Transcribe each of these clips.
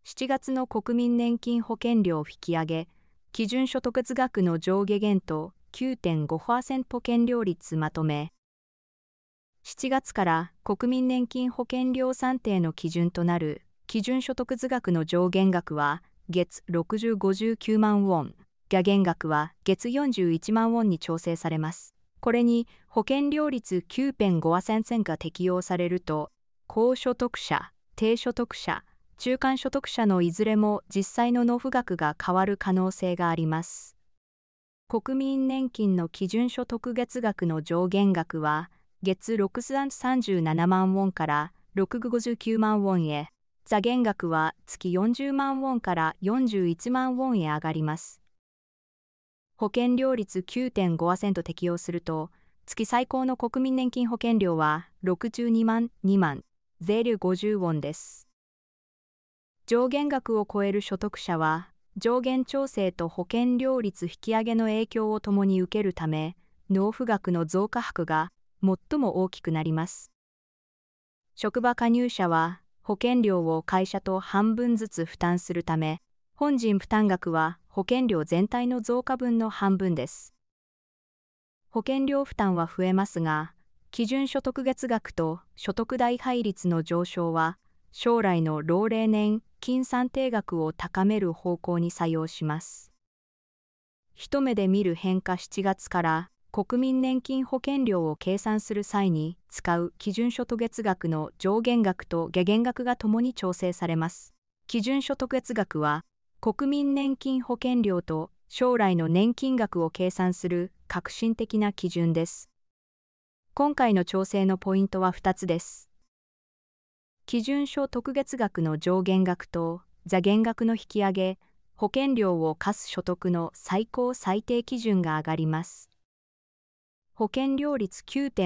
7月の国民年金保険料引き上げ、基準所得額の上下限度 9.5% 保険料率まとめ。7月から国民年金保険料算定の基準となる基準所得額の上限額は月59万ウォン、下限額は月41万ウォンに調整されます。これに保険料率 9.5% が適用されると、高所得者、低所得者、中間所得者のいずれも実際の納付額が変わる可能性があります。国民年金の基準所得月額の上限額は、月637万ウォンから659万ウォンへ、座限額は月40万ウォンから41万ウォンへ上がります。保険料率 9.5% 適用すると、月最高の国民年金保険料は62万2万、税率50ウォンです。上限額を超える所得者は、上限調整と保険料率引き上げの影響を共に受けるため、納付額の増加幅が最も大きくなります。職場加入者は、保険料を会社と半分ずつ負担するため、本人負担額は保険料全体の増加分の半分です。保険料負担は増えますが、基準所得月額と所得代配率の上昇は、将来の老齢年金算定額を高める方向に作用します。一目で見る変化。7月から国民年金保険料を計算する際に使う基準所得月額の上限額と下限額がともに調整されます。基準所得月額は国民年金保険料と将来の年金額を計算する革新的な基準です。今回の調整のポイントは2つです。基準所得月額の上限額と座限額の引き上げ、保険料を課す所得の最高最低基準が上がります。保険料率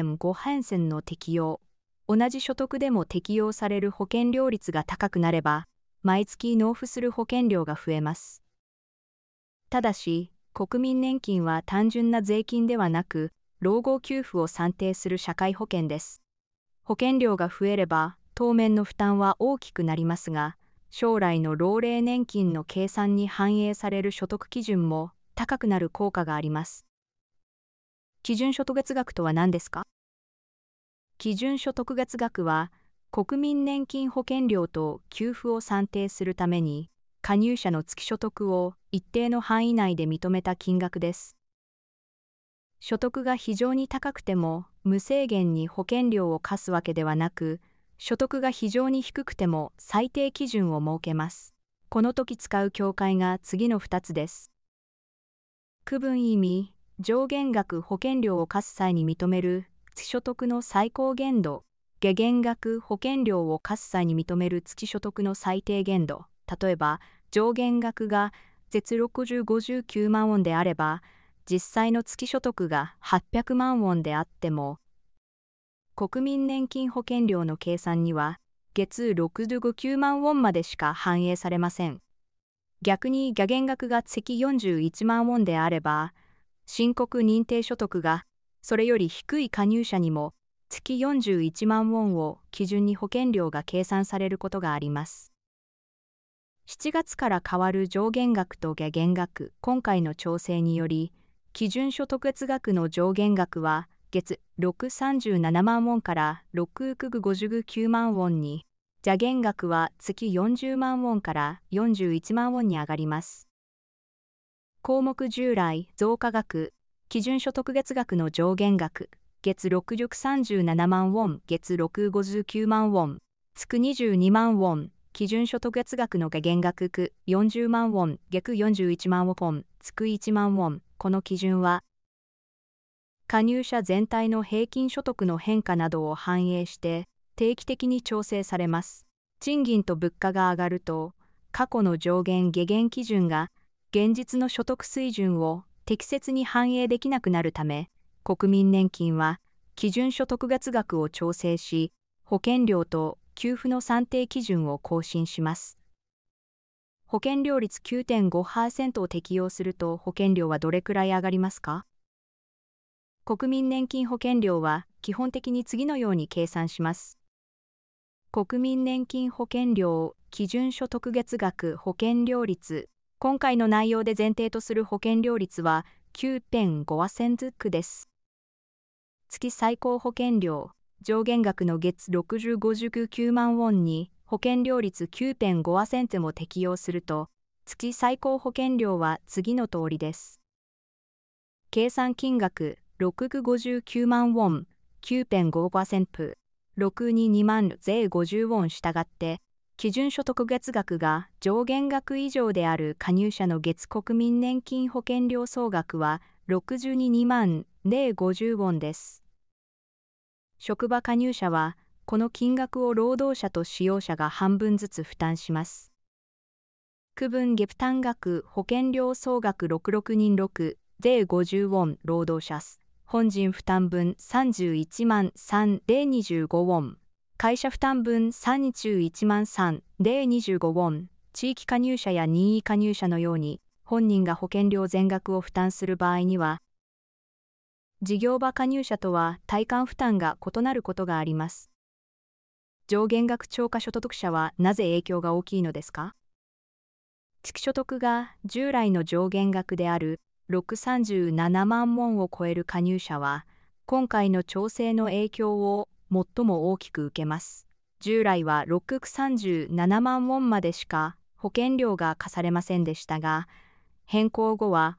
9.5% の適用。同じ所得でも適用される保険料率が高くなれば、毎月納付する保険料が増えます。ただし、国民年金は単純な税金ではなく、老後給付を算定する社会保険です。保険料が増えれば、当面の負担は大きくなりますが、将来の老齢年金の計算に反映される所得基準も高くなる効果があります。基準所得月額とは何ですか？基準所得月額は、国民年金保険料と給付を算定するために、加入者の月所得を一定の範囲内で認めた金額です。所得が非常に高くても無制限に保険料を課すわけではなく、所得が非常に低くても最低基準を設けます。この時使う境界が次の2つです。区分意味、上限額保険料を課す際に認める月所得の最高限度、下限額保険料を課す際に認める月所得の最低限度。例えば、上限額が月59万ウォンであれば、実際の月所得が800万ウォンであっても、国民年金保険料の計算には月69万ウォンまでしか反映されません。逆に下限額が月41万ウォンであれば、申告認定所得がそれより低い加入者にも月41万ウォンを基準に保険料が計算されることがあります。7月から変わる上限額と下限額。今回の調整により、基準所得月額の上限額は月637万ウォンから659万ウォンに、座限額は月40万ウォンから41万ウォンに上がります。項目従来増加額、基準所得月額の上限額、月637万ウォン、月659万ウォン、月22万ウォン、基準所得月額の下限額区40万ウォン、月41万ウォン、月1万ウォン。この基準は、加入者全体の平均所得の変化などを反映して定期的に調整されます。賃金と物価が上がると、過去の上限下限基準が現実の所得水準を適切に反映できなくなるため、国民年金は基準所得月額を調整し、保険料と給付の算定基準を更新します。保険料率 9.5% を適用すると保険料はどれくらい上がりますか？国民年金保険料は基本的に次のように計算します。 国民年金保険料基準所得月額保険料率。今回の内容で前提とする保険料率は 9.5% です。月最高保険料上限額の月59万ウォンに保険料率 9.5% も適用すると、月最高保険料は次の通りです。計算金額659万ウォン 9.5%、622万税50ウォンしたがって、基準所得月額が上限額以上である加入者の月国民年金保険料総額は62万050ウォンです。職場加入者は、この金額を労働者と使用者が半分ずつ負担します。区分月負担額保険料総額66人6、税50ウォン労働者数。本人負担分31万3、税25ウォン。会社負担分31万3、税25ウォン。地域加入者や任意加入者のように、本人が保険料全額を負担する場合には、事業場加入者とは対間負担が異なることがあります。上限額超過所得者はなぜ影響が大きいのですか？月所得が従来の上限額である637万ウォンを超える加入者は、今回の調整の影響を最も大きく受けます。従来は637万ウォンまでしか保険料が課されませんでしたが、変更後は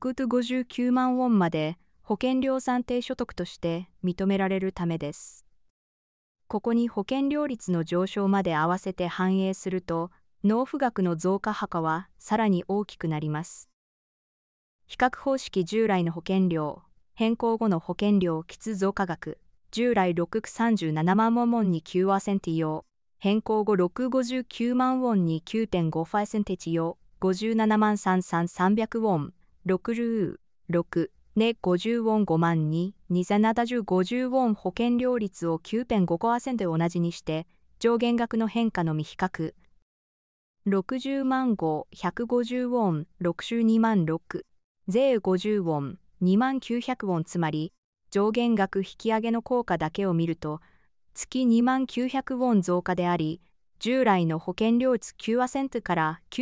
659万ウォンまで保険料算定所得として認められるためです。ここに保険料率の上昇まで合わせて反映すると、納付額の増加幅はさらに大きくなります。比較方式従来の保険料、変更後の保険料期増加額、従来637万ウォンに 9% 用、変更後659万ウォンに 9.5% 用、57万3300ウォン、66ね50ウォン5万に2750ウォン保険料率を 9.5% 同じにして、上限額の変化のみ比較。60万5、150ウォン、62万6、税50ウォン、2万900ウォンつまり、上限額引き上げの効果だけを見ると、月2万900ウォン増加であり、従来の保険料率 9% から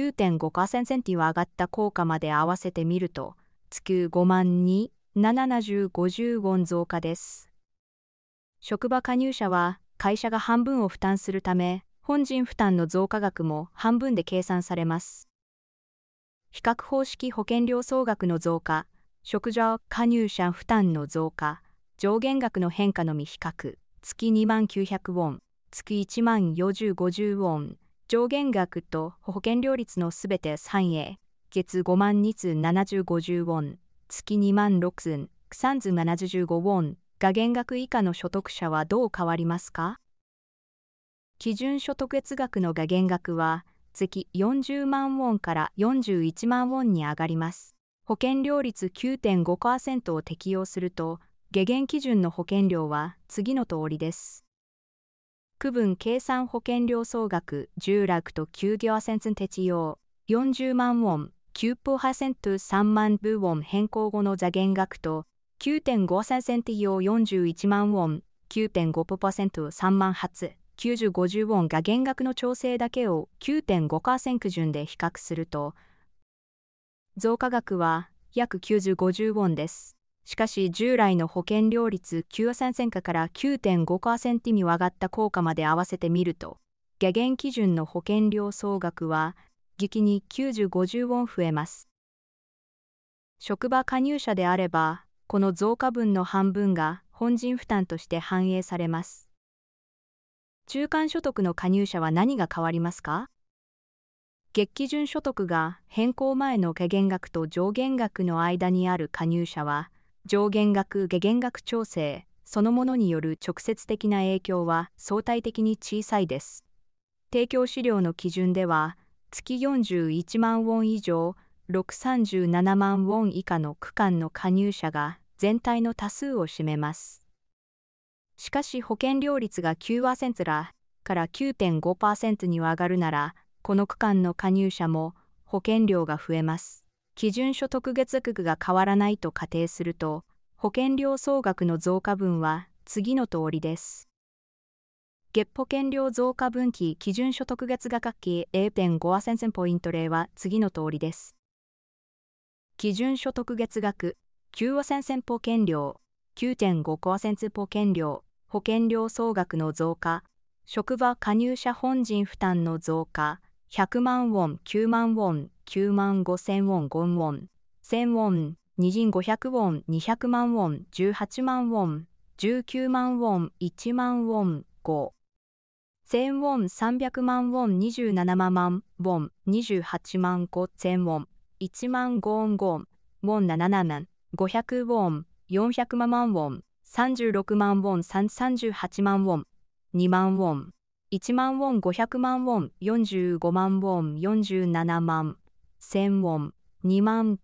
9.5% に上がった効果まで合わせてみると、月5万に770ウォン増加です。職場加入者は会社が半分を負担するため、本人負担の増加額も半分で計算されます。比較方式保険料総額の増加、職場加入者負担の増加、上限額の変化のみ比較、月2万900ウォン、月1万4050ウォン、上限額と保険料率のすべて3へ、月5万2通7050ウォン、月2万6通375ウォン、が減額以下の所得者はどう変わりますか？基準所得月額のが減額は、月40万ウォンから41万ウォンに上がります。保険料率 9.5% を適用すると、下限基準の保険料は次の通りです。区分計算保険料総額従来と 9% 適用、40万ウォン、9% 3万ブウォン変更後の座限額と 9.5% 用41万ウォン、9.5% 3万発、9050ウォンが減額の調整だけを 9.5% 順で比較すると、増加額は約9050ウォンです。しかし従来の保険料率 9% から 9.5% に上がった効果まで合わせてみると、下限基準の保険料総額は激に9050ウォン増えます。職場加入者であれば、この増加分の半分が本人負担として反映されます。中間所得の加入者は何が変わりますか？月基準所得が変更前の下限額と上限額の間にある加入者は、上限額下限額調整そのものによる直接的な影響は相対的に小さいです。提供資料の基準では、月41万ウォン以上、637万ウォン以下の区間の加入者が全体の多数を占めます。しかし保険料率が 9% から 9.5% に上がるなら、この区間の加入者も保険料が増えます。基準所得月額が変わらないと仮定すると、保険料総額の増加分は次の通りです。 月保険料増加分期基準所得月額期 0.5% ポイント例は次の通りです。基準所得月額、9% 保険料、9.5% 保険料、保険料総額の増加、職場加入者本人負担の増加、100万ウォン、9万ウォン、9万5千ウォン、5ウォン、1000ウォン、2人500ウォン、200万ウォン、18万ウォン、19万ウォン、1万ウォン、5。1000ウォン、300万ウォン、27万ウォン、28万5千ウォン、1万5ウォン、5ウォン、7万、500ウォン、400万ウォン、36万ウォン、38万ウォン、2万ウォン、1万ウォン、500万ウォン、45万ウォン、47万、1000ウォン、2万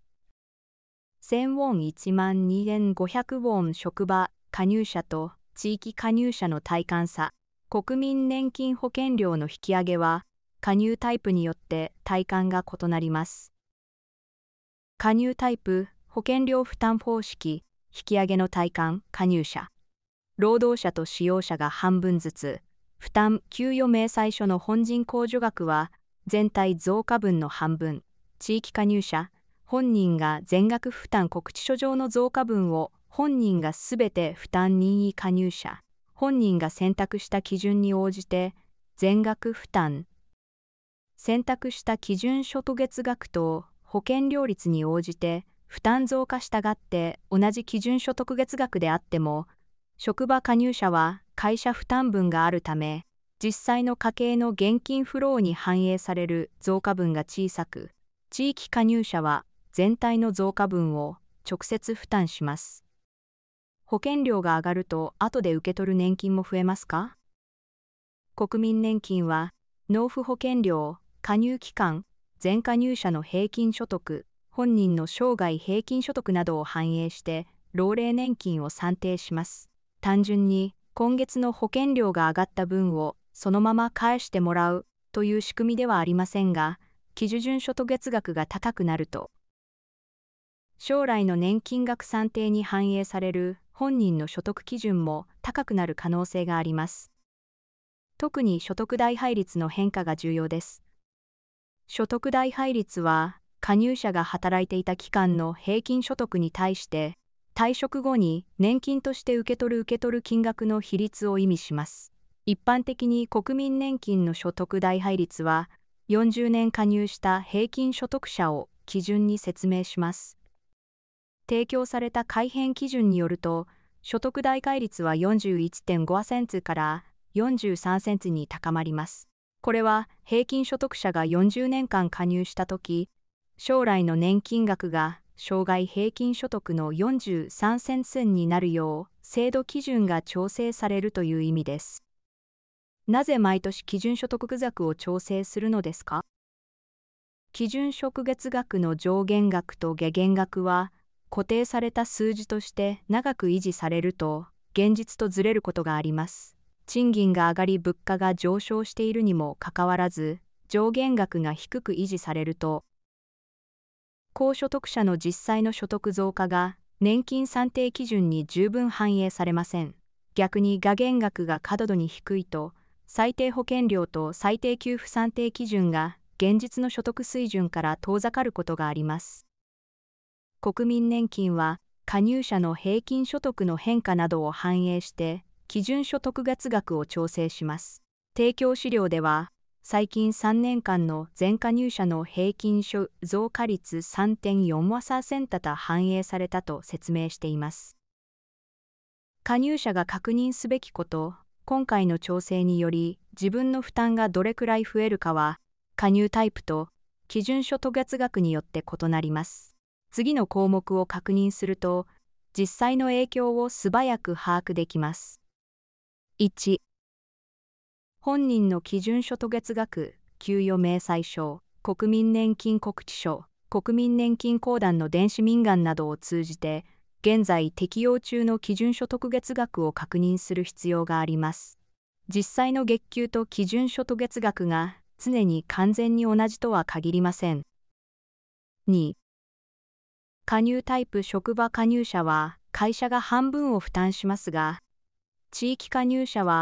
5。1000ウォン、1万2500ウォン、職場加入者と地域加入者の体感差。国民年金保険料の引き上げは、加入タイプによって体感が異なります。加入タイプ、保険料負担方式、引き上げの体感、加入者。労働者と使用者が半分ずつ、負担給与明細書の本人控除額は、全体増加分の半分、地域加入者、本人が全額負担告知書上の増加分を本人がすべて負担任意加入者、本人が選択した基準に応じて全額負担。選択した基準所得月額と保険料率に応じて負担増加したがって同じ基準所得月額であっても、職場加入者は会社負担分があるため、実際の家計の現金フローに反映される増加分が小さく、地域加入者は全体の増加分を直接負担します。保険料が上がると後で受け取る年金も増えますか？国民年金は納付保険料、加入期間、全加入者の平均所得、本人の生涯平均所得などを反映して老齢年金を算定します。単純に今月の保険料が上がった分をそのまま返してもらうという仕組みではありませんが、基準所得月額が高くなると、将来の年金額算定に反映される本人の所得基準も高くなる可能性があります。特に所得代配率の変化が重要です。所得代配率は、加入者が働いていた期間の平均所得に対して、退職後に年金として受け取る金額の比率を意味します。一般的に国民年金の所得代配率は、40年加入した平均所得者を基準に説明します。提供された改変基準によると、所得代替率は 41.5 センツから43センツに高まります。これは平均所得者が40年間加入したとき、将来の年金額が生涯平均所得の43センツになるよう制度基準が調整されるという意味です。なぜ毎年基準所得月額を調整するのですか？基準所得月額の上限額と下限額は、固定された数字として長く維持されると、現実とずれることがあります。賃金が上がり物価が上昇しているにもかかわらず、上限額が低く維持されると、高所得者の実際の所得増加が年金算定基準に十分反映されません。逆に下限額が過度に低いと、最低保険料と最低給付算定基準が現実の所得水準から遠ざかることがあります。国民年金は加入者の平均所得の変化などを反映して基準所得月額を調整します。提供資料では最近3年間の全加入者の平均所得増加率 3.4% と反映されたと説明しています。加入者が確認すべきこと、今回の調整により自分の負担がどれくらい増えるかは加入タイプと基準所得月額によって異なります。次の項目を確認すると、実際の影響を素早く把握できます。1、本人の基準所得月額、給与明細書、国民年金告知書、国民年金公団の電子民願などを通じて、現在適用中の基準所得月額を確認する必要があります。実際の月給と基準所得月額が常に完全に同じとは限りません。2、加入タイプ職場加入者は会社が半分を負担しますが、地域加入者は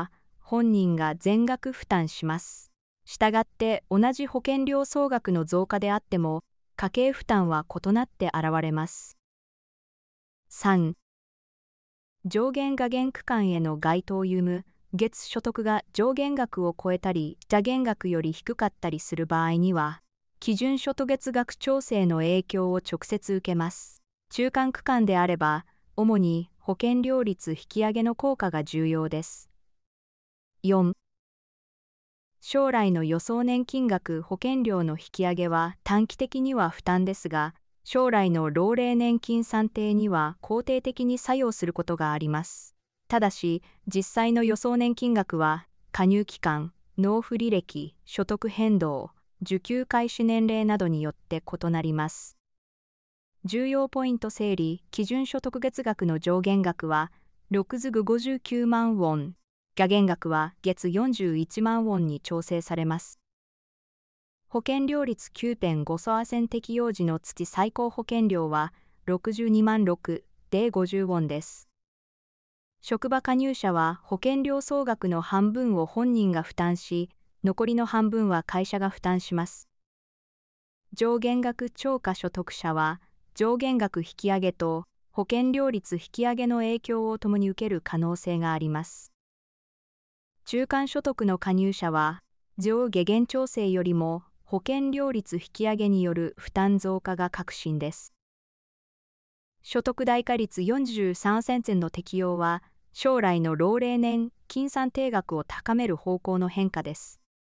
本人が全額負担します。したがって同じ保険料総額の増加であっても、家計負担は異なって現れます。3. 上限下限区間への該当有無、月所得が上限額を超えたり、下限額より低かったりする場合には、基準所得月額調整の影響を直接受けます。中間区間であれば、主に保険料率引き上げの効果が重要です。4. 将来の予想年金額保険料の引き上げは短期的には負担ですが、将来の老齢年金算定には肯定的に作用することがあります。ただし、実際の予想年金額は、加入期間、納付履歴、所得変動、受給開始年齢などによって異なります。重要ポイント整理、基準所得月額の上限額は、6ズグ59万ウォン、下限額は月41万ウォンに調整されます。保険料率 9.5% 適用時の月最高保険料は62万6で50ウォンです。職場加入者は保険料総額の半分を本人が負担し、残りの半分は会社が負担します。上限額超過所得者は、上限額引き上げと保険料率引き上げの影響を共に受ける可能性があります。中間所得の加入者は、上下限調整よりも保険料率引き上げによる負担増加が確信です。所得代価率43% の適用は、将来の老齢年金算定額を高める方向の変化です。